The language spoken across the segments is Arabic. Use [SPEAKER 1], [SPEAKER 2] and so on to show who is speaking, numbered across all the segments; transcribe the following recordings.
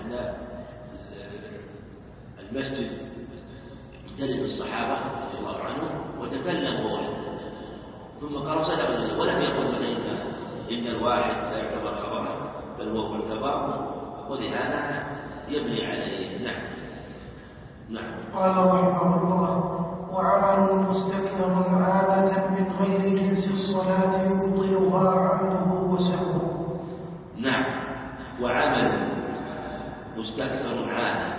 [SPEAKER 1] أن المسجد اجتنب الصحابة رضي الله عنهم وتكلموا ثم قال صدق ولم يقل إن الواحد لا يعتبر خبرا بل هو معتبر ولهذا يبني عليه. نعم.
[SPEAKER 2] قال رحمه الله: وعمل مستكثر عادة من غير جنس الصلاة يبطلها عمله وسهوه.
[SPEAKER 1] نعم. وعمل مستكثر عادة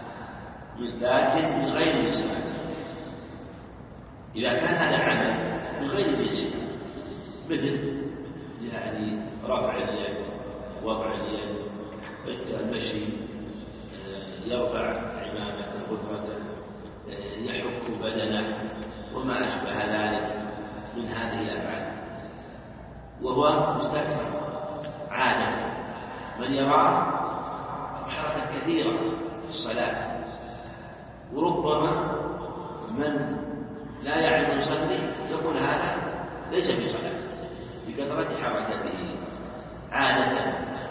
[SPEAKER 1] من غير جنس الصلاة، إذا كان هذا عمل من غير جنس مثل يعني رفع اليد، وضع اليد، المشي، يرفع عمامة غرفة، يحك بدنه وما أشبه ذلك من هذه الأفعال، وهو مستكثر عادة من يراه حركة كثيرة في الصلاة، وربما من لا يعلم يصلي يقول هذا ليس في صلاة بكثرة حركته عادة،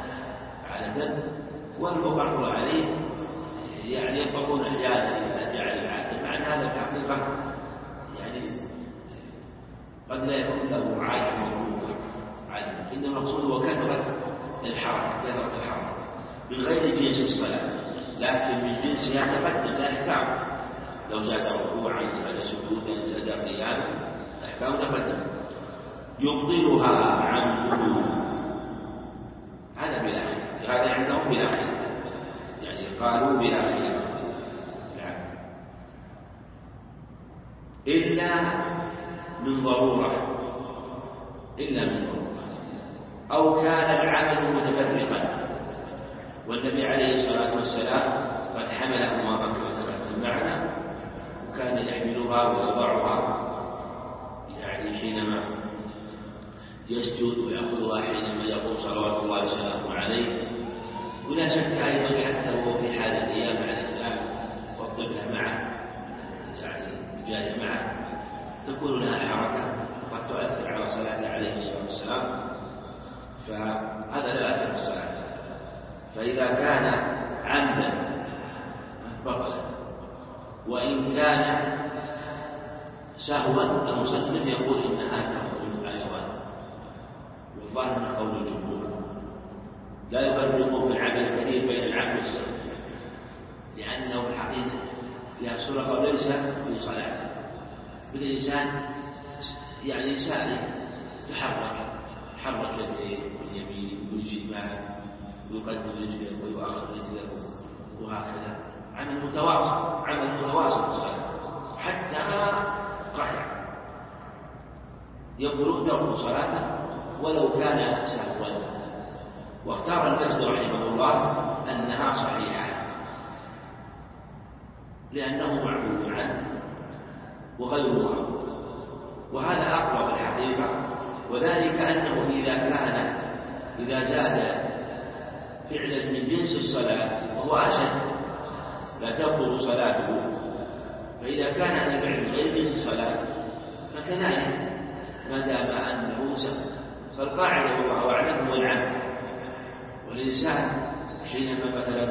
[SPEAKER 1] والمقر عليه يعني يطلبون أحيانا إذا جعل العادة، مع أن هذا الحقيقة يعني قد لا يكون له عادة موجودة، إن المقصود هو كثرة الحركة من غير جنس الصلاة، لكن من جنسها تقدم الأحكام، لو زاد ركوعا زاد سجودا زاد قياما أحكام تقدم يبطلها عمله. هذا بلا خلاف، هذا عندهم بلا خلاف، يعني قالوا بلا خلاف. إلا من ضرورة أو كان العمل متفرقا، والنبي عليه الصلاة والسلام قد حمل أمارا معنا وكان يحملها ويضعها يعني حينما يسجد ويأخذها حينما يقوم صلوات الله وسلامه عليه. ولا شك أيضا حتى وهو في حال القيام على الإسلام والطفلة معه يعني الجارية معه تكون لها حركة قد تؤثر على صلاته عليه الصلاة والسلام، فهذا لا يأثر في الصلاة. فإذا كان عمدا بطل، وإن كان سهوا المصنف يقول إنها تخرج من الحيوان، والظاهر من قول الجمهور لا يفرقون في العمل الكثير بين العمد والسهو، لأنه الحقيقة فيها صورة ليس في صلاته، بالإنسان يعني إنسان يتحرك يديه واليمين والشمال ويقدم رجله ويؤخر رجله وهكذا، عمل متواصل في الصلاة حتى ركع يقولون ترك صلاته ولو كان سهوا. واختار الجسد رحمه الله أنها صحيحة لأنه معبود عنه وغيرها، وهذا أقرب الحقيقة. وذلك أنه إذا زاد فعلا من جنس الصلاة وهو أشد لا تبطل صلاته، فإذا كان هذا فعل غير جنس الصلاة فكذلك ما دام أنه سهو. فالقاعدة والله أعلم هو العمد، والإنسان حينما مثلا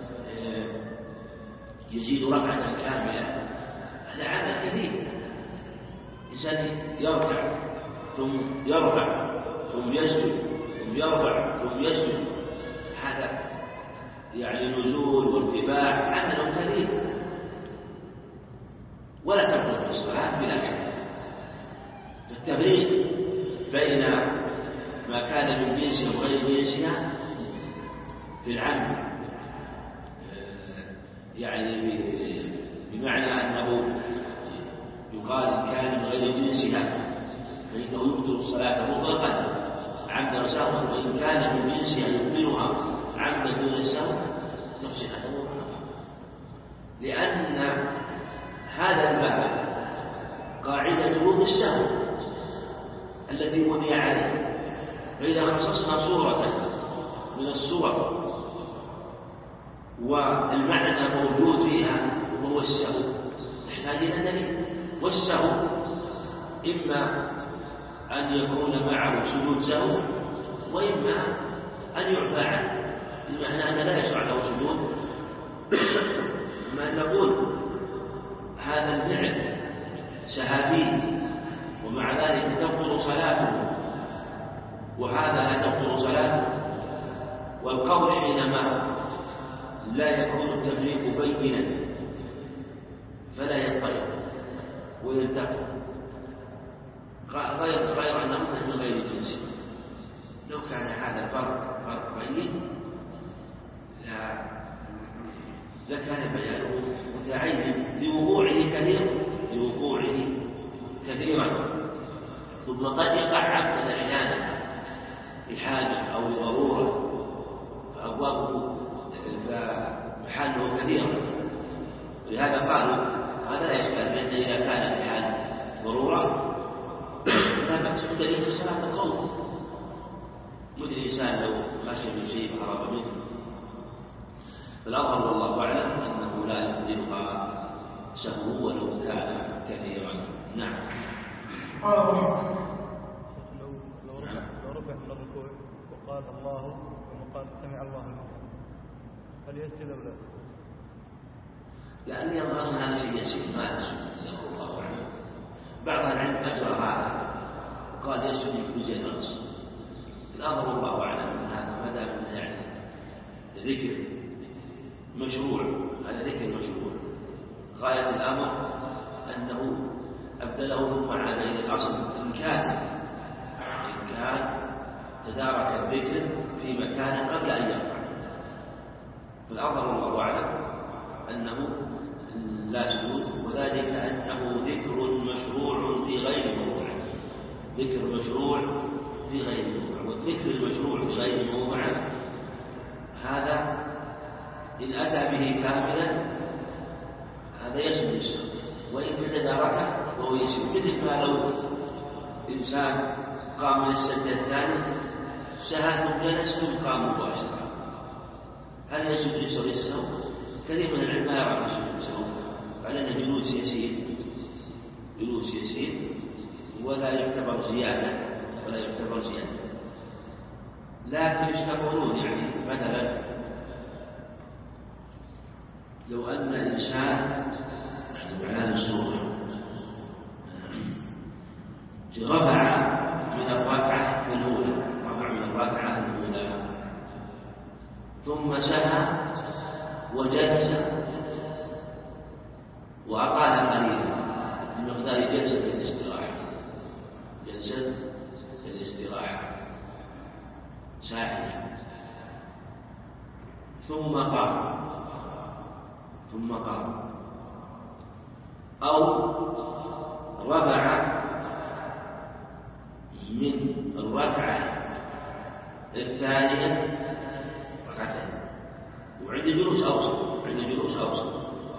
[SPEAKER 1] يزيد ركعة كاملة هذا عمل كثير، إنسان يركع ثم يرفع ثم يسجد ثم يرفع ثم يسجد، هذا يعني نزول وارتفاع عمل كثير ولا تبطل في الصلاة بلا شك. التفريق بين ما كان من جنسها وغير جنسها في العمد يعني بمعنى أنه يقال إن كان من غير جنسها فإنه يبطل الصلاة مطلقا عمدا سهوا، وإن كان من جنسها يبطلها عمدا دون السهو نفس هذا مطلقا، لأن هذا الباب قاعدته بالسهو التي بني عليه. فإذا خصصنا صورة من الصور والمعنى موجود فيها وهو السهو نحتاج إلى دليل، والسهو إما أن يكون معه سجود سهو وإما أن يعفى عنه، بمعنى أن لا يشرع له سجود تقول هذا الفعل سهى ومع ذلك تبطل صلاته وهذا لا تبطل صلاته، والقول حينما لا يكون التفريق بينا فلا يضطرب ويلتقي غير أنه من غير جنس. لو كان هذا فرق بين لكان بيانه متعين لوقوعه كثيرا ثم قد يقع عبدا أحيانا لحاجة أو لضرورة فأبوابه محله كثيرا، ولهذا قالوا هذا لا يشكل، لأن إذا كان في حال ضرورة لا بأس بدليل الصلاة القول. مثل الإنسان لو خشي من شيء هرب منه، فالأظهر والله أعلم أنه لا يقدرها سهو ولو كان كثيرا. نعم.
[SPEAKER 3] لو رفع من الركوع وقال الله وقال سمع الله لمن هل يسجد أو لا؟
[SPEAKER 1] لأن يظهر هذا شيء يسير ما يسجد الله أعلم. بعض العلم أجرى هذا وقال يسجد في جزء الرأس. الأظهر والله أعلم أن هذا ما دام يعني ذكر مشروع، هذا ذكر مشروع غاية الأمر أنه أبدله ثم عاد إلى الأصل إن كان تدارك الذكر في مكان قبل أن يقع. فالأظهر والله أعلم أنه لا سجود، وذلك أنه ذكر مشروع في غير موضع. ذكر مشروع في غير موضع، والذكر المشروع في غير موضع هذا إن أتى به كاملا هذا يسجد السهو، وإن تداركه وهو يسجد. مثل ما لو إنسان قام من السجدة الثانية سهى ثم جلس ثم قام مباشرة، هل يسجد السهو؟ كثير من العلماء يرى يسجد السهو على أن جلوس يسير ولا يعتبر زيادة لكن يشتغلون يعني مثلا لو أن الإنسان على الصورة رفع من الركعة الأولى ثم سهى وجلس وأقال قليلا بمقدار جلسة الاستراحة ساحيا ثم قام أو رفع من الركعة الثانية ركعتين وعند جلوس أوسط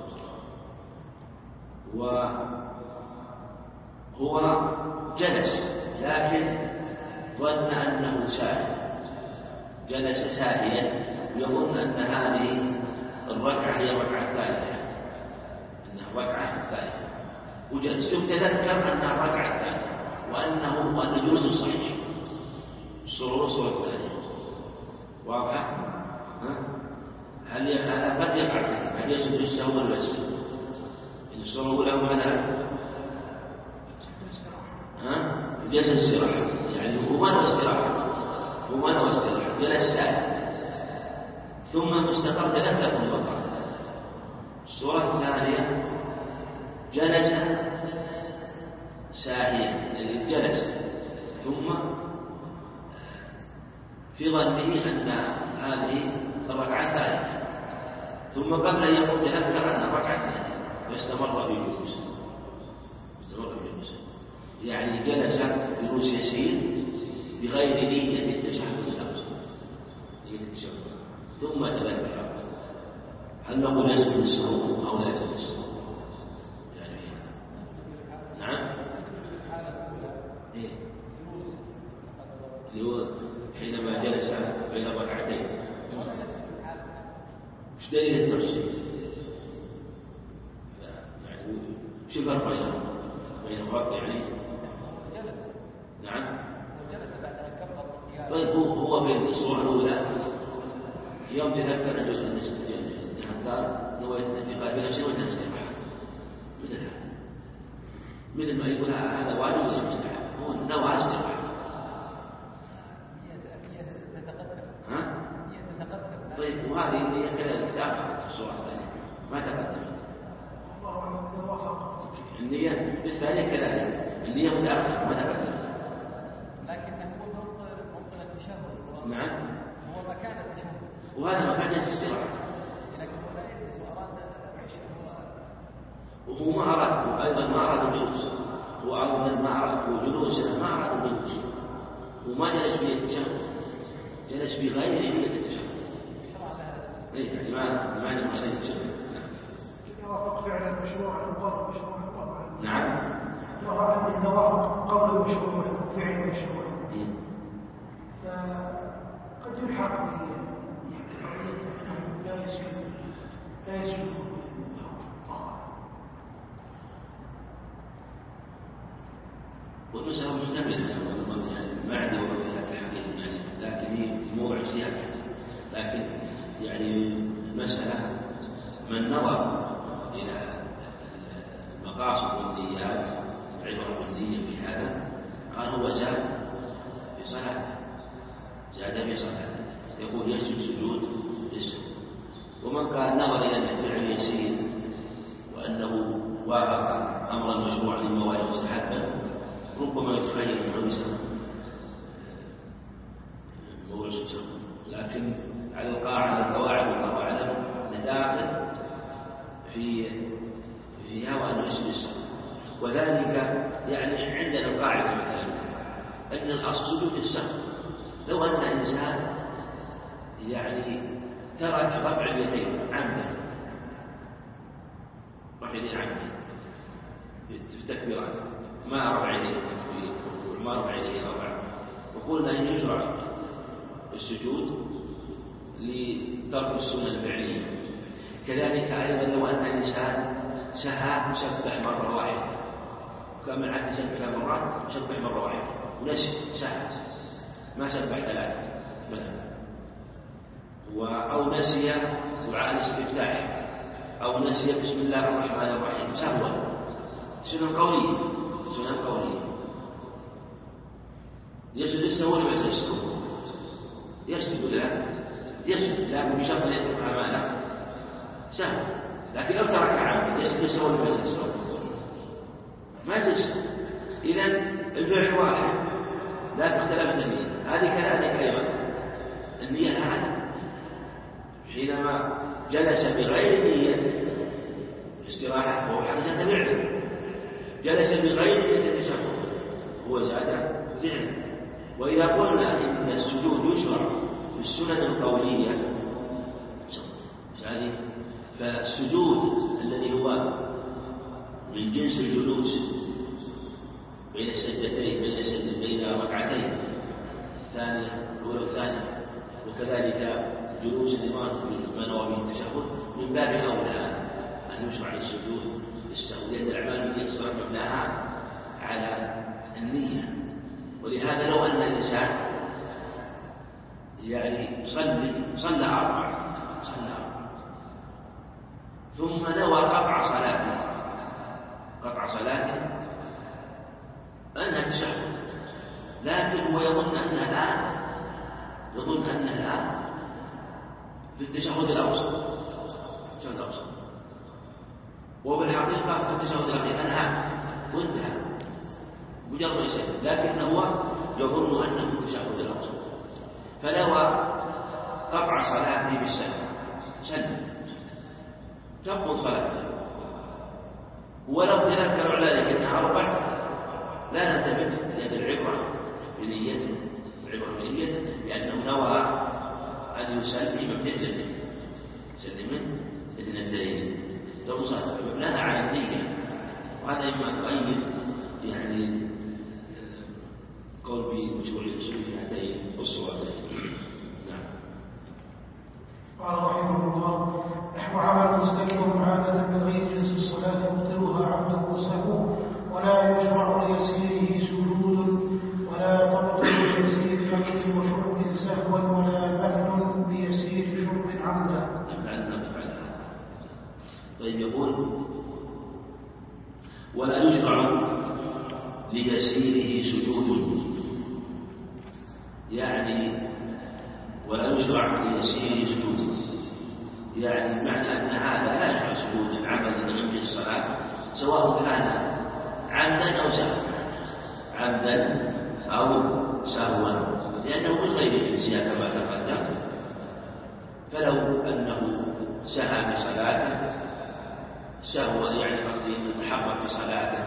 [SPEAKER 1] وهو جلس لكن ظن أنه ساهي، جلس ساهيا يظن أن هذه الركعة هي الركعة الثالثة، وجلس ثم تذكر أنها الركعة الثالثة وأن جلوس صحيح الصورة الثانية واضح؟ هل هذا قد يقع؟ هل يسجد السهو ولا يسجد؟ الصورة الأولى ماذا؟ جلس الاستراحة، يعني همان واستراحة جلس ساهي ثم المستقر تذكر ثم قام. الصورة الثانية جلس ساهيا، يعني جلس ثم في ظنه أن هذه الركعة الثالثة ثم قبل أن يقوم تذكر أن الركعة الثانية واستمر بجلوس يعني جلس جلوس يسير بغير نية التشهد ثم تذكر. هل نقول يسجد السهو أو لا يسجد السهو؟ يعني نعم هو حينما جلس بين الركعتين ايش دليل التفسير؟ يعني شو الفرق بين الركعة يعني؟ نعم. طيب هو في الصورة الأولى يوم تذكر جزء النصف قال نويت في قلبها شيء وانت مستحب مثل ما يقول هذا واجب ولا مستحب هو نوى استحب طيب وهذه النية كذلك داخل في الصورة الثانية ما تقدمت النية الثانية كذلك النية متأخرة ما تقدمت
[SPEAKER 4] لكن نقول ممكن التشهد
[SPEAKER 1] نعم
[SPEAKER 4] هو مكان التشهد
[SPEAKER 1] وهذا مكان الاستراحة
[SPEAKER 4] لكن هو لا يجلس وأراد
[SPEAKER 1] وهو ما أراد وأيضا ما أراد الجلوس هو أيضا ما أراد جلوسه ما أراد الجلوس وما جلس في التشهد جلس في غير نية التشهد يعني ما نبغى عليه التشهد
[SPEAKER 2] يوافق فعل المشروع القول مشروع طبعا
[SPEAKER 1] نعم
[SPEAKER 2] يرى أن يوافق قول المشروع فعل المشروع فقد يلحق به لا يسجد
[SPEAKER 1] والمسألة مستمرة ما عندي وقت في الحديث لكن هي موضوع اجتهاد لكن يعني المسألة من نظر إلى المقاصد والنيات العبرة والنية في هذا قال هو زاد في صلاته يقول يسجد سجود للسهو ومن قال نظر إلى الفعل يسير وأنه وافق أمرا مشروعا مما هو مستحبا ربما يتخيل أنه يسمى لكن على القواعد والله أعلم نداخل فيها وأنه يسجد السهو وذلك يعني عندنا قاعدة مثلا أن الأصل سجود السهو لو أن إنسان يعني ترك رفع اليدين عمدا رفع اليدين عمدا في التكبيرات ما رفع يديه التكبير ما رفع يديه رفع وقلنا أن يشرع السجود لترك السنة الفعلية كذلك أيضا لو أن الإنسان سهى سبح مرة واحدة كما العادة سبح مرات سبح مرة واحدة ونسي سهى ما سبح ثلاثة مثلا أو نسي دعاء الاستفتاح أو نسي بسم الله الرحمن الرحيم سهوا سنة قولية يسجد السهو ولا ما يسجد السهو يسجد لكن بشرط أن يترك أعماله سهل لكن لو ترك عمدا يسجد السهو ولا ما يسجد السهو ما يسجد إذا الفعل واحد لا تختلف النية هذه كذلك أيضا النية العادة حينما جلس بغير نية الاستراحة فهو حدث فعلا جلس بغير نية التشهد هو زاد فعلا وإذا قلنا إن السجود يشرع في السنن القولية فالسجود الذي هو من جنس الجلوس بين السجدتين بين ركعتين الثانية الأولى والثانية وكذلك جلوس الإمام في نوى به التشهد من باب أولى أن يشرع السجود للسهو لأن الأعمال التي يصرف مبناها على النية ولهذا لو أن الإنسان يعني صلى أربع ثم نوى قطع صلاته أنها التشهد لكن هو يظن أنها الآن في التشهد الأوسط وبالحقيقة في التشهد الأخير أنها وانتهى مجرد شيء لكن هو يظن أنه في التشهد الأوسط فنوى قطع صلاته بالسهو تبطل صلاته ولو تذكر على ذلك أنها أربع لا نلتفت لأن العبرة بنيته لأنه نوى أن يسلم من الدليل توصل مبناها على النية وهذا إما تؤيد يعني قول بمشروع الأصول في هاتين الصورتين. نعم.
[SPEAKER 2] قال رحمه الله نحو عمل مستكبر عادة من غير جنس الصلاة يبطلها عمده وسهو ولا يشرع ليسيره سجود ولا تبطل ليسير فقد وشرب سهوا ولا بأن بيسير شرب عمدا.
[SPEAKER 1] طيب يقول ولا يشرع ليسيره سجود، يعني ولا يشرع ليسيره سجود، يعني بمعنى أن هذا لا يشرع سجود العمل من الصلاة سواء كان عمدا أو سهوا، عمدا أو سهوا، لأنه من غير الجنسية كما تقدم. فلو أنه سهى بصلاته سهوا، يعني قصدي أنه تحرك في صلاته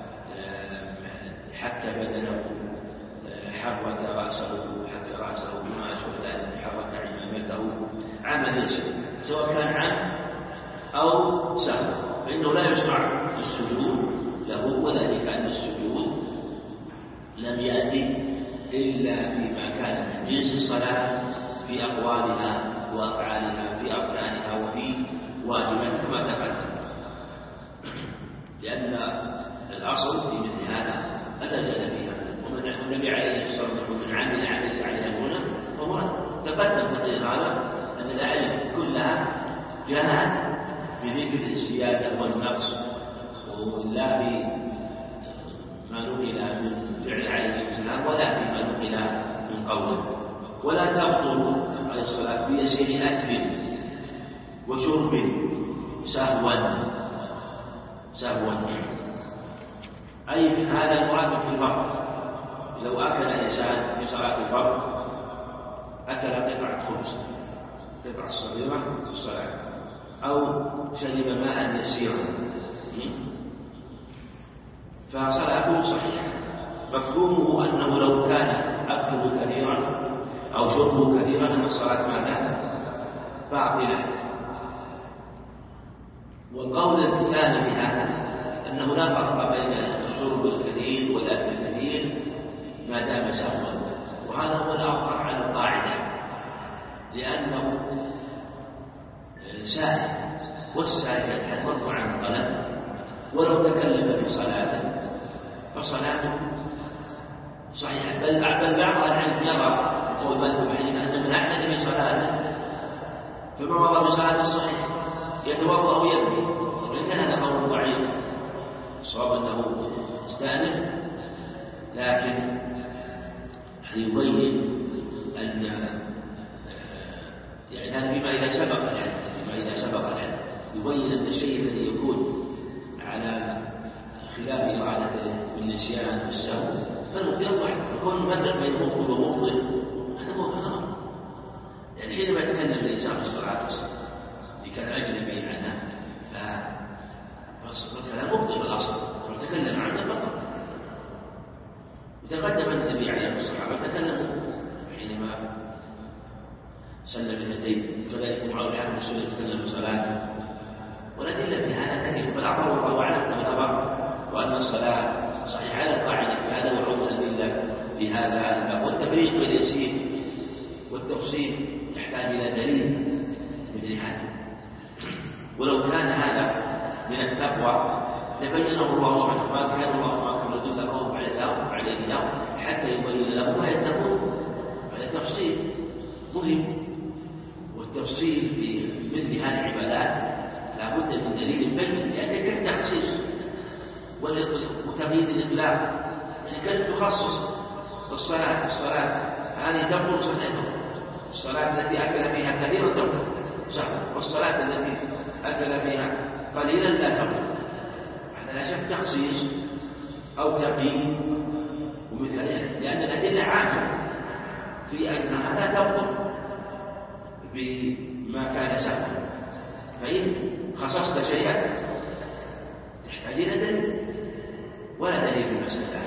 [SPEAKER 1] حتى بدنه، حرك رأسه بما أشبه ذلك، حرك عمامته، عمل يسير سواء كان عمد أو سهو، فإنه لا يشرع السجود له، وذلك أن السجود لم يأتي إلا فيما كان من جنس الصلاة في أقوالها وأفعالها، في أركانها وفي واجباتها كما تقدم، لأن الأصل في مثل هذا ألا زال فيها. ومن النبي عليه الصلاة والسلام من عمل عمل يعلمونه فهو تقدم تقرير هذا أن الأعلم كلها جاءت بذكر الزيادة والنقص، ولا بما نقل من فعل عليه السلام ولا فيما نقل من قوله. ولا تبطل عليه الصلاة بيسير أكل وشرب سهوا، أي من هذا المراد في الفرض. لو أكل الإنسان في صلاة الفرض أكل قطعة خبز، قطعة صغيرة في الصلاة، أو شرب ماء يسيرا، فصلاته صحيحة. مفهومه أنه لو كان أكله كثيرا أو شربه كثيرا أن الصلاة ماذا؟ باطلة. والقول الثاني بهذا أنه لا فرق بين الشرب الكثير والأكل الكثير ما دام سهوا، وهذا هو الأظهر على القاعدة، لأنه سائل، والسائل يتحدث عن الطلب، ولو تكلم في صلاته فصلاته صحيحة. بل بعض العلم يرى قول مالك حنيفة أن من أحدث في صلاته فما مضى بصلاته صحيح يتوضأ أو يبني، وإن كان هذا قول ضعيف، الصواب أنه استأنف، لكن يبين أن يعني هذا بما إذا سبق العلم يبين أن الشيء الذي يكون على خلاف إرادته بالنسيان والسهو فالمبطل واحد، يكون مدرك بين مبطل ومبطل، هذا هو الأمر. يعني حينما يتكلم الإنسان في الصلاة إذا كان أجنبي عنها فالكلام مبطل بالأصل، وتكلم عنه فقط. وتقدم النبي عليه الصلاة والسلام تكلموا حينما سلم اليدين، كذلك معاوية بن سليم تكلم بصلاته، والأدلة في هذا كثير، فالأمر والله أعلم أن الأمر وأن الصلاة صحيحة على القاعدة في هذا، وعود الأدلة في هذا الباب. والتفريق بين اليسير والتفصيل يحتاج إلى دليل مثل هذا، ولو كان هذا من التقوى لبينه الله سبحانه وتعالى، كان الله يدل القوم على اليوم حتى يبين له ما يتقون. هذا تفصيل مهم، والتفصيل في مثل هذه العبادات لا بد من دليل بين، لأن كالتخصيص وتمييز الإطلاق، يعني كان تخصص الصلاة هذه تبطل صحيحة، الصلاة التي أكل فيها كثيرا تبطل صح، والصلاة التي أكل فيها قليلا لا تبطل. هذا لا شك تخصيص أو تقييد ومثل ذلك، لأن الأدلة عامة في أنها لا تبطل بما كان سهلا، فإن خصصت شيئا تحتاج إلى دليل، ولا دليل في المسألة،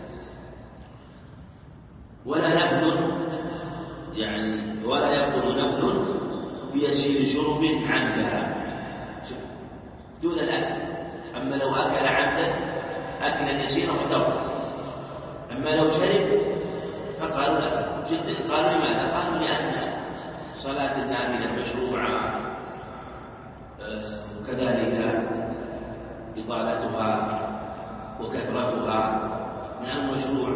[SPEAKER 1] ولا نبذل يعني ولا يبطل نبذل بيسير شرب عمدا دون الأكل. أما لو أكل عمدا أكلا يسيرا فتبطل، أما لو شرب فقالوا لا جدا. قالوا لماذا؟ قالوا لأن صلاة النافلة مشروعة، وكذلك إطالتها وكثرتها من المشروع،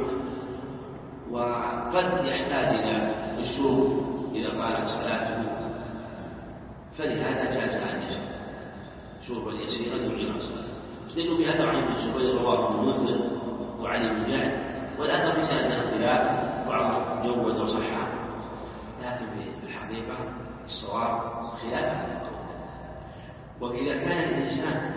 [SPEAKER 1] وقد يحتاج إلى الشرب إذا طالت صلاته، فلهذا جاز أن يشرب. شربا يسيرا يعين الصلاة. استدلوا بهذا عن ابن الزبير رواه ابن المنذر وعلي بن جهل، والأثر في سند اختلاف بعض جود وصحة، لكن في الحقيقة الصواب خلاف هذا القول. وإذا كان الإنسان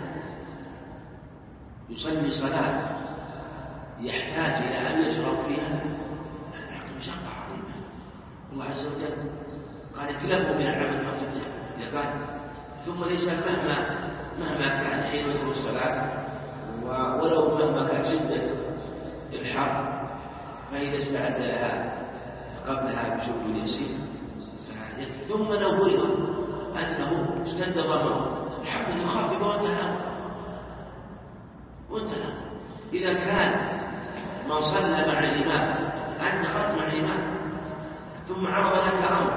[SPEAKER 1] يصلي صلاة يحتاج إلى أن يشرب فيها مشقة عظيمة، الله عز وجل قال اكلفوا من العمل الخفيف إذا كان، ثم ليس مهما كان حين يدخل الصلاة ولو مهما كان شدة الحر، فإذا استعد لها قبلها بشكل يسير ثم لو فرض أنه اشتد ضرره الحمد يخفف وانتهى. إذا كان من صلى مع الإمام أنت خرج مع الإمام ثم عرض لك أمر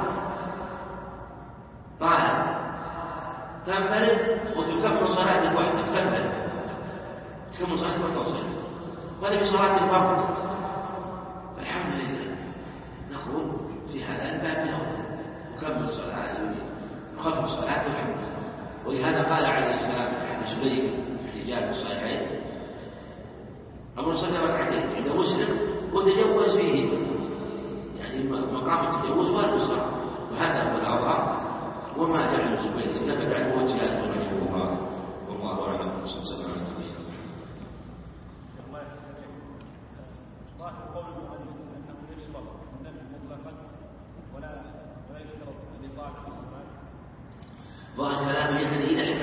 [SPEAKER 1] قال تنفرد وتكمل صلاتك وحدك، تكمل صلاتك وتصل ولا بصلاة الفرض، الحمد لله نقول في هذا الباب نكمل صلاته نخفف صلاته الحمد لله. ولهذا قال عليه السلام عن زبير في رجال الصحيحين أمر صلى ركعتين عند مسلم وتجوز فيه، يعني مقام التجوز والإصرار، وهذا هو الأظهر وما جعل زبير نبت عنه وجهات رحمه الله والله أعلم. صلى الله عليه وسلم.
[SPEAKER 3] ظاهر قول المؤلف أنه يشرب النفي مطلقا ولا يشترط الإطاعة في الصلاة.
[SPEAKER 1] ظاهر كلامه يعني إذا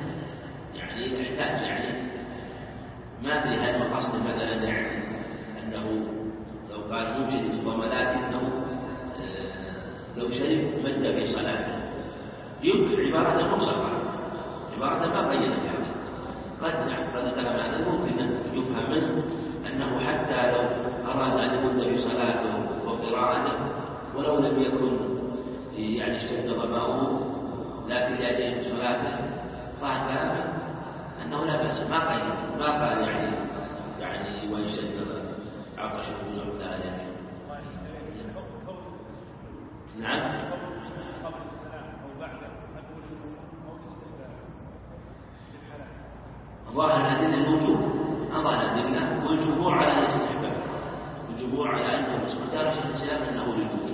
[SPEAKER 1] احتاج يعني ما أدري هل القصد مثلا يعني أنه لو قال يوجد ضمانات أنه لو شرب مد في صلاته يمكن عبارة مطلقة، عبارة ما قيد فيها، قد كلام هذا ممكن أن يفهم منه أنه حتى لو أراد أن يمد في صلاته وقراءته ولو لم يكن يعني اشتد ظمأه لكن لأجل صلاته قال كلامه أنه لا بأس، ما قال يعني ويشد عطش الوجوه لا أجل. نعم. ظاهر الأدلة الوجوب، ظاهر الأدلة والجمهور على الاستحباب، والجمهور على أنه مقدار شيخ الإسلام أنه للوجوب.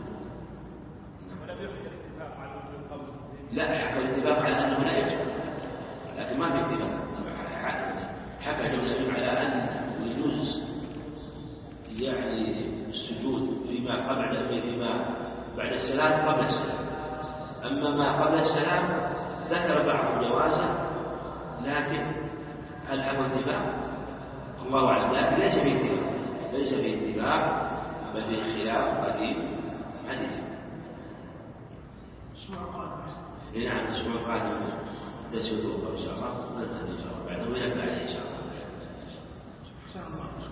[SPEAKER 1] لا حكى الاتفاق على أنه لا يجب، لكن ما في اتفاق. حكى جوزين على أن يجوز يعني السجود فيما بعد السلام قبل السلام، أما ما قبل السلام ذكر بعض جوازه، لكن هل حكى اتفاق؟ الله أعلم، لكن ليس في اتفاق بل في خلاف قديم حديث. نعم الأسبوع القادم درس الظهر إن شاء الله، بعده ويبدأ عليه إن شاء الله.